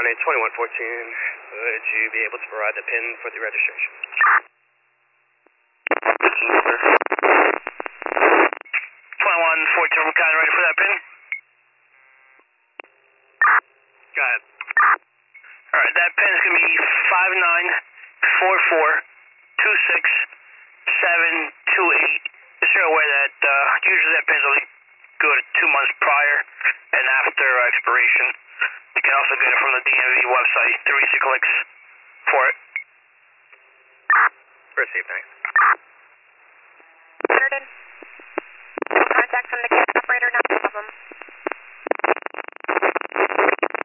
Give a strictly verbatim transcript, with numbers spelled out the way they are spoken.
eight twenty-one fourteen. Would you be able to provide the PIN for the registration? twenty-one fourteen, we're kind of ready for that PIN? Go ahead. Alright, that PIN is going to be five nine four four two six seven two eight. Just so you're aware that uh, usually that PIN is only good two months prior and after expiration. You can also get it from the D M V website, through Easy Clicks for it. Received, thanks. Contact from the kid.